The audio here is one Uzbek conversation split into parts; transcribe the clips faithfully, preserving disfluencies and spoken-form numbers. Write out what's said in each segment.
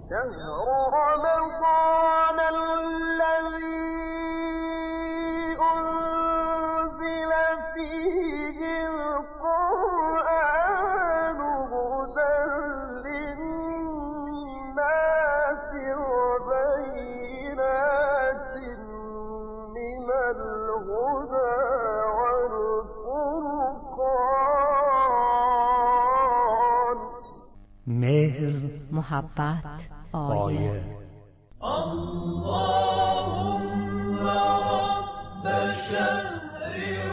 مهر، محبت، آیه. اللهم رب شهر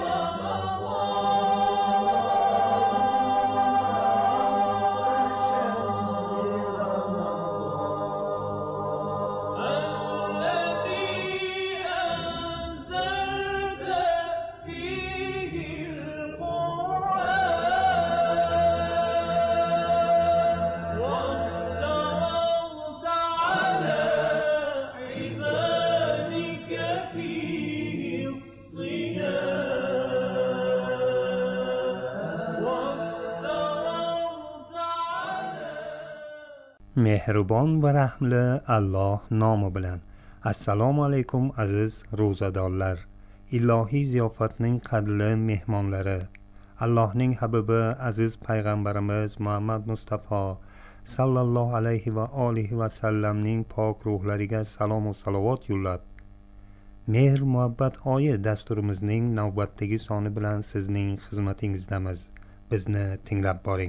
mehribon va rahmli Alloh nomi bilan. Assalomu alaykum aziz ro'zadorlar. Ilohiy ziyofatning qadrli mehmonlari, Allohning habibi aziz payg'ambarimiz Muhammad Mustafa sallallohu alayhi va alihi va sallamning pok ruhlariga salom va salovat yo'llab, Mehr muhabbat oyi dasturimizning navbatdagi soni bilan sizning xizmatingizdamiz. Bizni tinglab boring.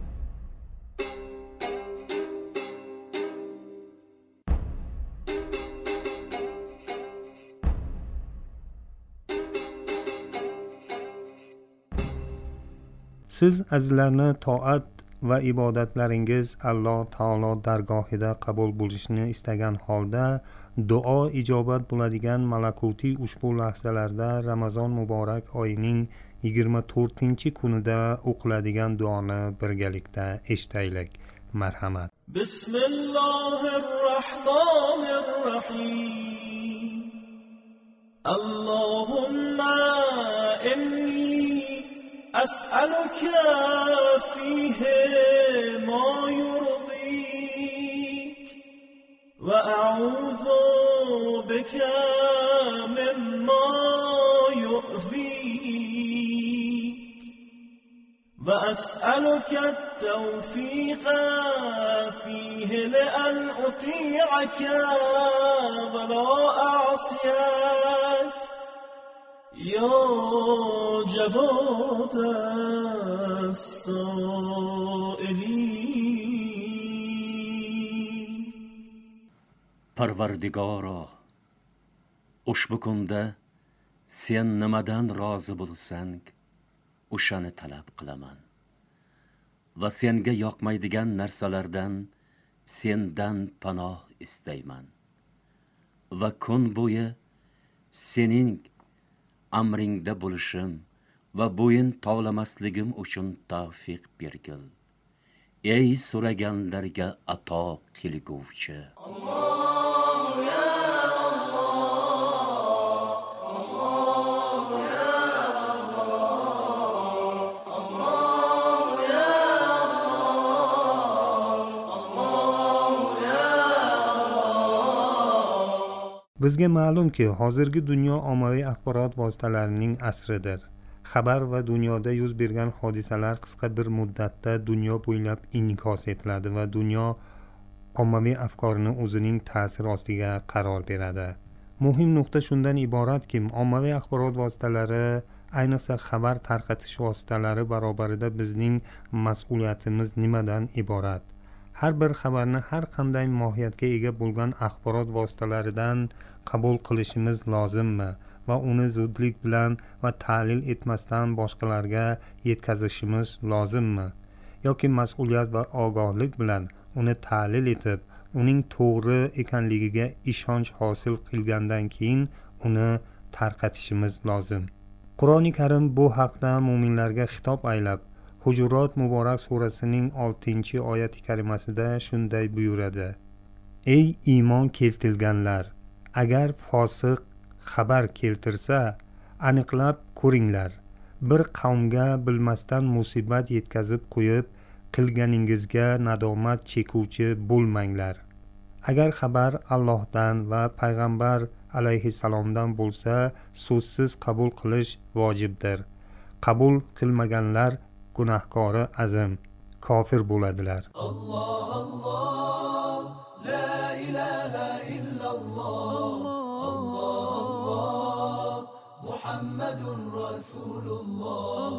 Siz azizlarni toat va ibodatlaringiz Alloh taolo dargohida qabul bo'lishini istagan holda duo ijobat bo'ladigan malakutiy ushbu lahzalarda Ramazon muborak oyining yigirma to'rtinchi kunida o'qiladigan duoni birgalikda eshitaylik. Marhamat. Bismillahirrahmanirrahim. Allahumma inni أسألك فيه ما يرضيك وأعوذ بك مما يؤذيك وأسألك التوفيق فيه لأن أطيعك ولا أعصيك یا جواد السائلین. Parvardigoro, ushbu kunda sen nimadan rozi bo'lsang, o'shani talab qilaman va senga yoqmaydigan narsalardan sendan panoh istayman va kun bo'yi sening amringda bo'lishim va bo'yin tovlamasligim uchun tavfiq bergil. Ey so'raganlarga ato qilguvchi. Alloh ya Alloh, Alloh ya Alloh, Alloh ya Alloh, Alloh ya Alloh. Bizga ma'lumki, hozirgi dunyo ommaviy axborot vositalarining asridir. Xabar va dunyoda yuz bergan hodisalar qisqa bir muddatda dunyo bo'ylab inkos etiladi va dunyo ommaviy afkorini o'zining ta'siri ostiga qaror beradi. Muhim nuqta shundan iboratki, ommaviy axborot vositalari, ayniqsa xabar tarqatish vositalari barobarida bizning mas'uliyatimiz nimadan iborat? Har bir xabarni har qanday mohiyatga ega bo'lgan axborot vositalaridan qabul qilishimiz lozimmi va uni zudlik bilan va ta'lil etmasdan boshqalarga yetkazishimiz lozimmi? Yoki mas'uliyat va ogohlik bilan uni ta'lil etib, uning to'g'ri ekanligiga ishonch hosil qilgandan keyin uni tarqatishimiz lozim. Qur'oni Karim bu haqda mu'minlarga xitob aylab, Hujurot muborak surasining oltinchi oyati karimasida shunday buyuradi: Ey iymon keltirganlar, agar fosiq xabar keltirsa, aniqlab ko'ringlar. Bir qavmga bilmasdan musibat yetkazib qo'yib, qilganingizga nadomat chekuvchi bo'lmanglar. agar xabar Allohdan va payg'ambar alayhissalomdan bo'lsa, so'zsiz qabul qilish vojibdir. Qabul qilmaganlar gunohkori azim, kofir bo'ladilar. Allah Allah, la ilaha illalloh, Allah Allah, Muhammadun Rasululloh,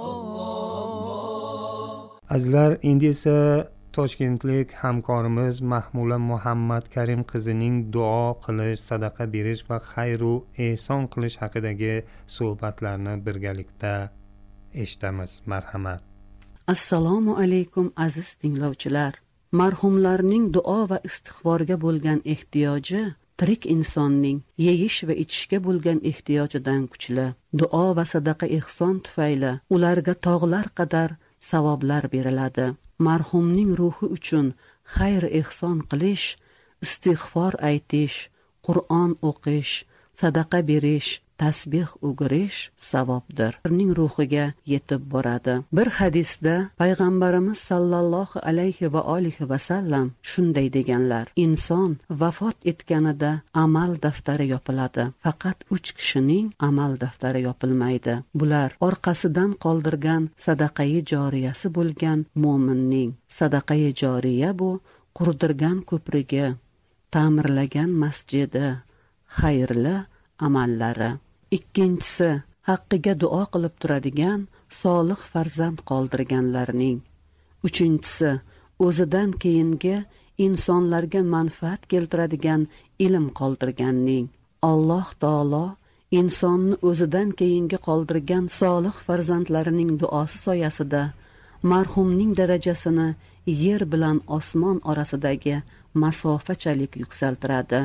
Allah. Azizlar, endi esa Toshkentlik hamkorimiz Mahmula Muhammad Karim qizining duo qilish, sadaqa berish va xayr-u ehson qilish haqidagi suhbatlarni birgalikda eshitamiz. Marhamat. Assalomu alaykum aziz tinglovchilar. Marhumlarning duo va istig'forga bo'lgan ehtiyoji tirik insonning yeyish va ichishga bo'lgan ehtiyojidan kuchli. Duo va sadaqa ehson tufayli ularga tog'lar qadar savoblar beriladi. Marhumning ruhi uchun xayr ehson qilish, istig'for aytish, Qur'on o'qish, sadaqa berish, tasbih o'girish savobdir. Uning ruhiga yetib boradi. Bir hadisda payg'ambarimiz sallallohu alayhi va alihi va sallam shunday deganlar: inson vafot etganida amal daftari yopiladi. Faqat uch kishining amal daftari yopilmaydi. Bular orqasidan qoldirgan sadaqai joriyasi bo'lgan mo'minning. Sadaqai joriya bu qurdirgan ko'prigi, ta'mirlagan masjidi, xayrli amallari. Ikkinchisi, haqqiga duo qilib turadigan solih farzand qoldirganlarning. Uchinchisi, o'zidan keyingi insonlarga manfaat keltiradigan ilm qoldirganning. Alloh taolo insonni o'zidan keyingi qoldirgan solih farzandlarining duosi soyasida marhumning darajasini yer bilan osmon orasidagi masofachalik yuksaltiradi.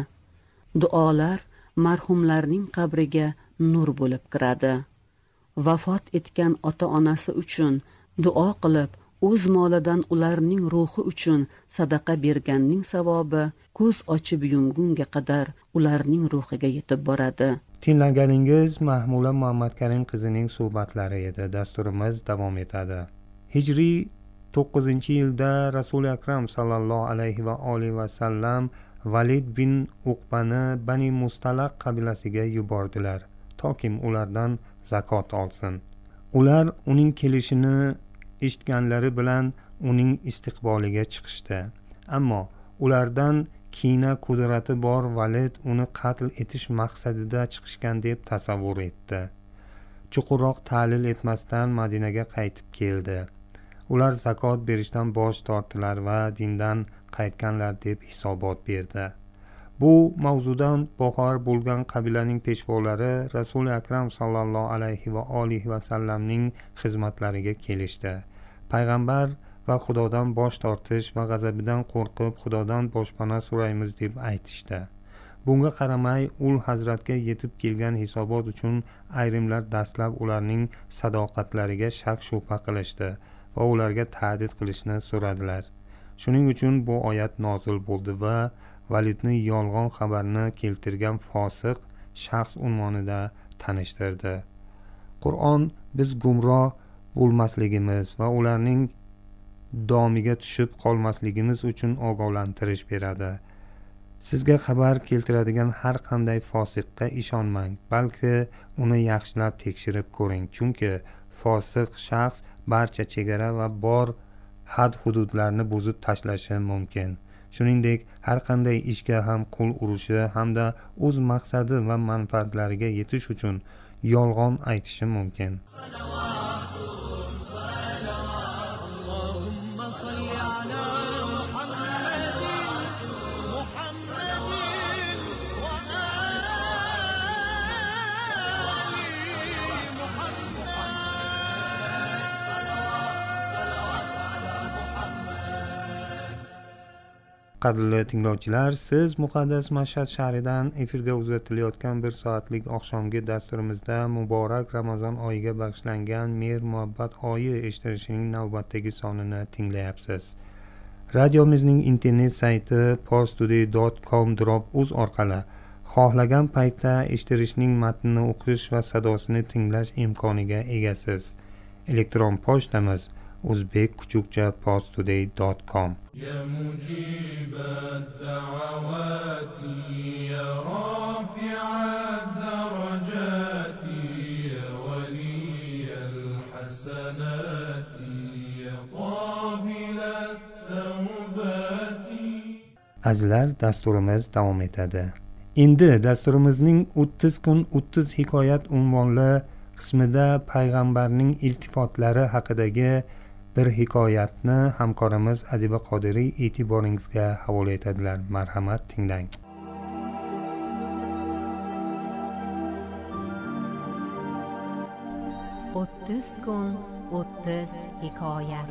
Duolar marhumlarning qabriga nur bo'lib kiradi. Vafot etgan ota-onasi uchun duo qilib, o'z molidan ularning ruhi uchun sadaqa berganning savobi ko'z ochib yumgunga qadar ularning ruhiga yetib boradi. Tinglaganingiz Mahmula Muhammad Karim qizining suhbatlari edi. Dasturimiz davom etadi. Hijriy to'qqizinchi yilda Rasul akram sallallohu alayhi va alihi va sallam Valid bin Uqbani Bani Mustalaq qabilasiga yubordilar, toki ulardan zakot olsin. Ular uning kelishini eshitganlari bilan uning istiqboliga chiqishdi. Ammo ulardan kina qudrati bor Valid uni qatl etish maqsadida chiqishgan deb tasavvur etdi. Chuqurroq tahlil etmasdan Madinaga qaytib keldi. Ular zakot berishdan bosh tortdilar va dindan qaytganlar deb hisobot berdi. Bu mavzudan boxar bo'lgan qabilaning peshvolari Rasul akram sallallohu alayhi va alihi va sallamning xizmatlariga kelishdi. Payg'ambar va Xudodan bosh tortish va g'azabidan qo'rqib Xudodan boshpana so'raymiz deb aytishdi. Bunga qaramay, ul hazratga yetib kelgan hisobot uchun ayrimlar dastlab ularning sadoqatlariga shak shubha qilishdi va ularga ta'did qilishni so'radilar. Shuning uchun bu oyat nozil bo'ldi va Validni yolg'on xabarni keltirgan fosiq shaxs unvonida tanishtirdi. Qur'on biz gumroh bo'lmasligimiz va ularning domiga tushib qolmasligimiz uchun ogohlantirish beradi. Sizga xabar keltiradigan har qanday fosiqqa ishonmang, balki uni yaxshilab tekshirib ko'ring, chunki fosiq shaxs barcha chegara va bor had hududlarni buzib tashlashi mumkin. Shuningdek, har qanday ishga ham qo'l urishi hamda o'z maqsadi va manfaatlariga yetish uchun yolg'on aytishi mumkin. Qadrli tinglovchilar, siz muqaddas Mashhad shahridan efirga uzatilayotgan bir soatlik oqshomgi dasturimizda muborak Ramazon oyiga bag'ishlangan Mehr muhabbat oyi eshitilishining navbatdagi sonini tinglayapsiz. Radiomizning internet sayti parstoday dot com drop uz orqali xohlagan paytda eshitishning matnini o'qish va sadosini tinglash imkoniga egasiz. Elektron pochtamiz uzbek kuchukcha posttoday dot com. يا مجيب الدعوات يا رافع الدرجات يا ولي الحسنات يا قابل التوبات. Azizlar, dasturimiz davom etadi. Endi dasturimizning o'ttiz kun o'ttiz hikoyat unvonli qismida payg'ambarning iltifotlari haqidagi bir hikoyatni hamkorimiz Adiba Qodiriy e'tiboringizga havola etadilar. Marhamat, tinglang. o'ttiz kun o'ttiz hikoyat.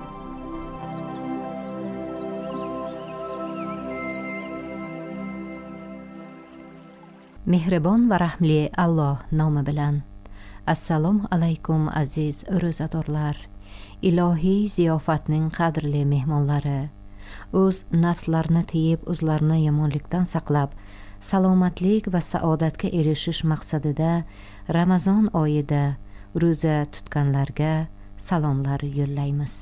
Mehribon va rahmli Alloh nomi bilan. Assalomu alaykum aziz ro'zadorlar. Ilohiy ziyofatning qadrli mehmonlari. O'z nafslarni tiyib, o'zlarini yomonlikdan saqlab, salomatlik va saodatga erishish maqsadida Ramazon oyida ro'za tutganlarga salomlar yo'llaymiz.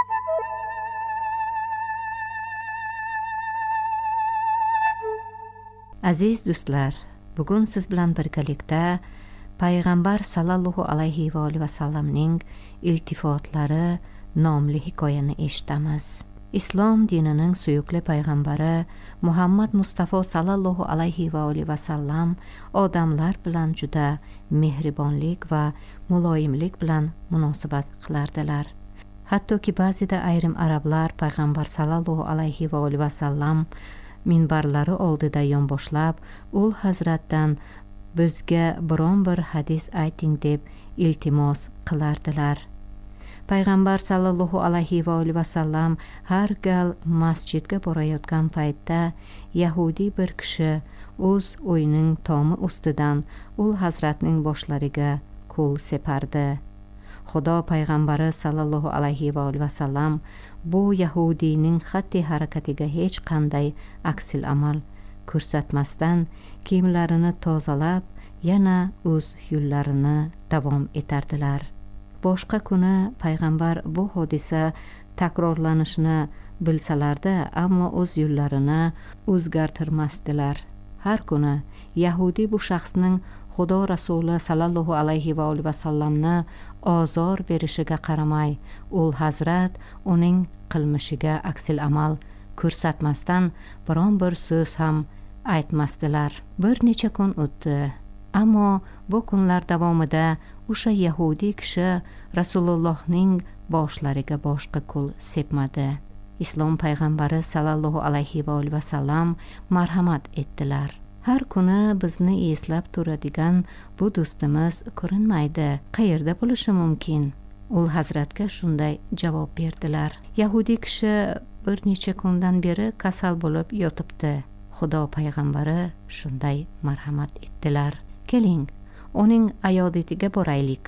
Aziz do'stlar, bugun siz bilan birgalikda payg'ambar sallallohu alayhi va alihi vasallamning iltifotlari nomli hikoyani eshitamiz. Islom dinining suyukli payg'ambari Muhammad Mustafa sallallohu alayhi va alihi vasallam odamlar bilan juda mehribonlik va muloyimlik bilan munosabat qilardilar. Hattoki ba'zida ayrim arablar payg'ambar sallallohu alayhi va alihi vasallam minbarlari oldida yonboshlab, ul hazratdan bizga biron bir hadis ayting deb iltimos qilardilar. Payg'ambar sallallohu alayhi va alihi vasallam har gal masjidga borayotgan paytda Yahudi bir kishi o'z o'yining tomi ustidan ul hazratning boshlariga qo'l separdi. Xudo payg'ambari sallallohu alayhi va alihi vasallam bu Yahudiyning xatti harakatiga hech qanday aksil amal ko'rsatmasdan kiyimlarini tozalab, yana o'z yo'llarini davom etardilar. Boshqa kuni payg'ambar bu hodisa takrorlanishini bilsalarda, ammo o'z yo'llarini o'zgartirmasdilar. Har kuni Yahudi bu shaxsning Xudo rasuli sallallohu alayhi va alihi vasallamni ozor berishiga qaramay, ul hazrat uning qilmishiga aksil amal ko'rsatmasdan biron bir so'z ham aytmasdilar. Bir necha kun o'tdi, ammo bu kunlar davomida o'sha Yahudi kishi Rasulullohning boshlariga boshqa qo'l sepmadi. Islom payg'ambari sallallohu alayhi va alihi vasallam marhamat etdilar. Har kuni bizni eslab turadigan bu do'stimiz ko'rinmaydi. Qayerda bo'lishi mumkin? Ul hazratga shunday javob berdilar. Yahudi kishi bir necha kundan beri kasal bo'lib yotibdi. Xudo payg'ambari shunday marhamat etdilar. Keling, uning ayodatiga boraylik.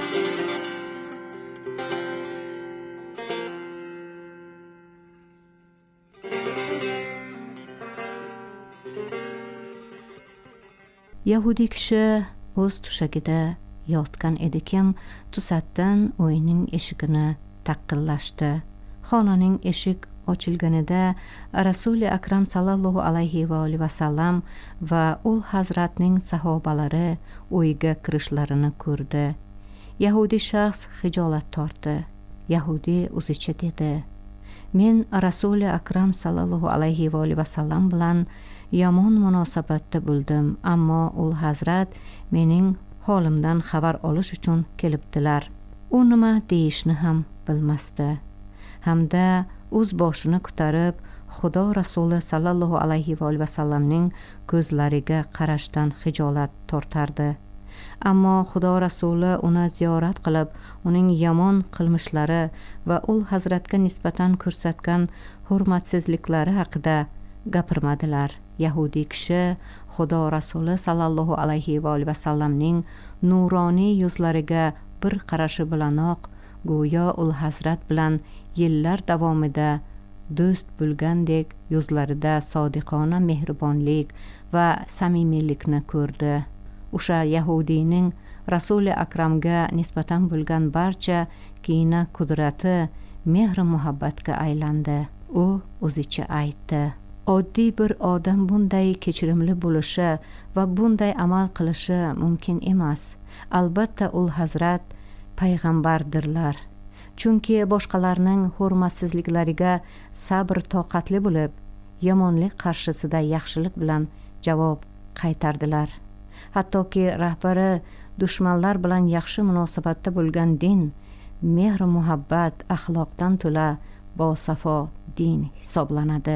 Yahudi kishi o'z tushagida yotgan edi. Kim to'satdan uyning eshigini taqillashdi. Xonaning eshik ochilganida Rasuli akram sallallohu alayhi va alihi vasallam va ul hazratning sahobalari uyga kirishlarini ko'rdi. Yahudi shaxs hijolat tortdi. Yahudi o'zicha dedi: "Men Rasuli akram sallallohu alayhi va alihi vasallam bilan yomon munosabatda bo'ldim, ammo ul hazrat mening holimdan xabar olish uchun kelibdilar." U nima deyishni ham bilmasdi, hamda o'z boshini ko'tarib Xudo rasuli sallallohu alayhi va alihi vasallamning ko'zlariga qarashdan hijolat tortardi. Ammo Xudo rasuli uni ziyorat qilib, uning yomon qilmishlari va ul hazratga nisbatan ko'rsatgan hurmatsizliklari haqida gapirmadilar. Yahudi kishi Xudo rasuli sallallohu alayhi va alihi vasallamning nuroniy yuzlariga bir qarashi bilanoq go'yo ul hazrat bilan yillar davomida do'st bo'lgandek yuzlarida sodiqona mehribonlik va samimiylikni ko'rdi. O'sha Yahudiyning Rasuli akramga nisbatan bo'lgan barcha kina qudrati mehr muhabbatga aylandi. U o'zicha aytdi: oddiy bir odam bunday kechirimli bo'lishi va bunday amal qilishi mumkin emas. Albatta ul hazrat payg'ambardirlar. Chunki boshqalarning hurmatsizliklariga sabr toqatli bo'lib, yomonlik qarshisida yaxshilik bilan javob qaytardilar. Hattoki rahbari dushmanlar bilan yaxshi munosabatda bo'lgan din mehr muhabbat axloqdan to'la bosafo din hisoblanadi.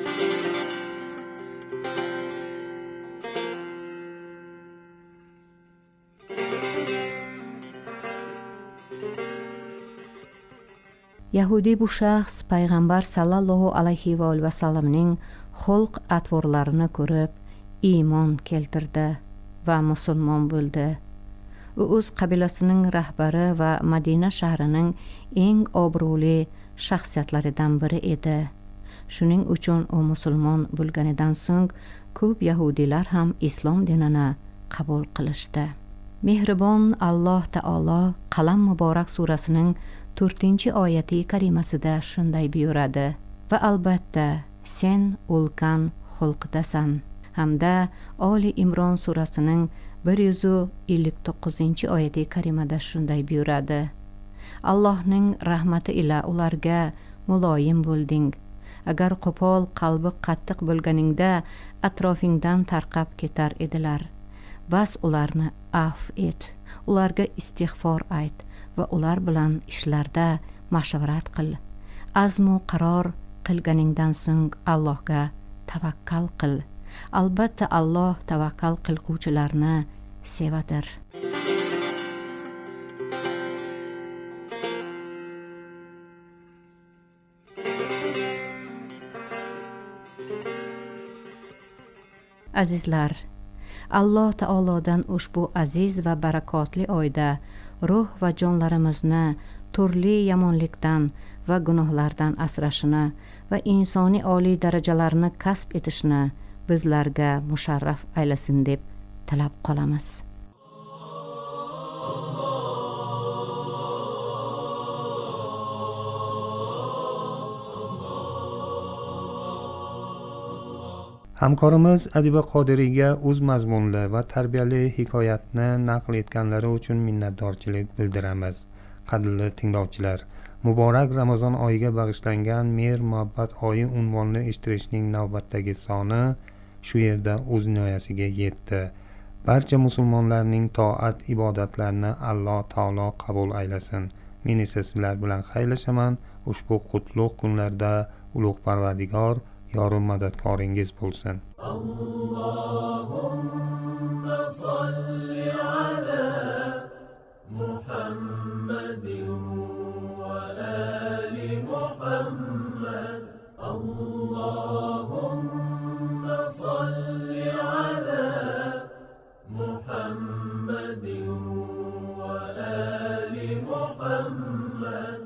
Yahudiy bu shaxs payg'ambar sallallohu alayhi va vasallamning xulq atvorlarini ko'rib iymon keltirdi va musulmon bo'ldi. U o'z qabilasining rahbari va Madina shahrining eng obro'li shaxsiyatlaridan biri edi. Shuning uchun u musulmon bo'lganidan so'ng ko'p yahudiylar ham islom dinini qabul qilishdi. Mehribon Alloh taolo Qalam muborak surasining to'rtinchi oyati karimasida shunday buyuradi: va albatta sen ulkan xulqdasan. Hamda Oli Imron surasining bir yuz ellik to'qqizinchi oyati karimada shunday buyuradi: Allohning rahmati ila ularga muloyim bo'lding. Agar qo'pol qalbi qattiq bo'lganingda atrofingdan tarqab ketar edilar. Bas ularni afv et, ularga istig'for ayt va ular bilan ishlarda mashvarat qil. Azmu qaror qilganingdan so'ng Allohga tavakkal qil. Albatta Alloh tavakkal qilguvchilarni sevadir. Azizlar, Alloh taolodan ushbu aziz va barakotli oyda ruh va jonlarimizni turli yomonlikdan va gunohlardan asrashini va insoniy oliy darajalarni kasb etishni bizlarga musharraf aylasin deb tilab qolamiz. Hamkorimiz Adiba Qodiriyga o'z mazmunli va tarbiyali hikoyatni naql etganlari uchun minnatdorchilik bildiramiz. Qadrli tinglovchilar, muborak Ramazon oyiga bag'ishlangan Mehr muhabbat oyi unvonli eshittirishning navbatdagi soni shu yerda o'z nihoyasiga yetdi. Barcha musulmonlarning toat ibodatlarini Alloh taolo qabul aylasin. Men esa sizlar bilan xayrlashaman. Ushbu qutlug' kunlarda ulug' Parvardigor yorim madadkoringiz bo'lsin. Allohum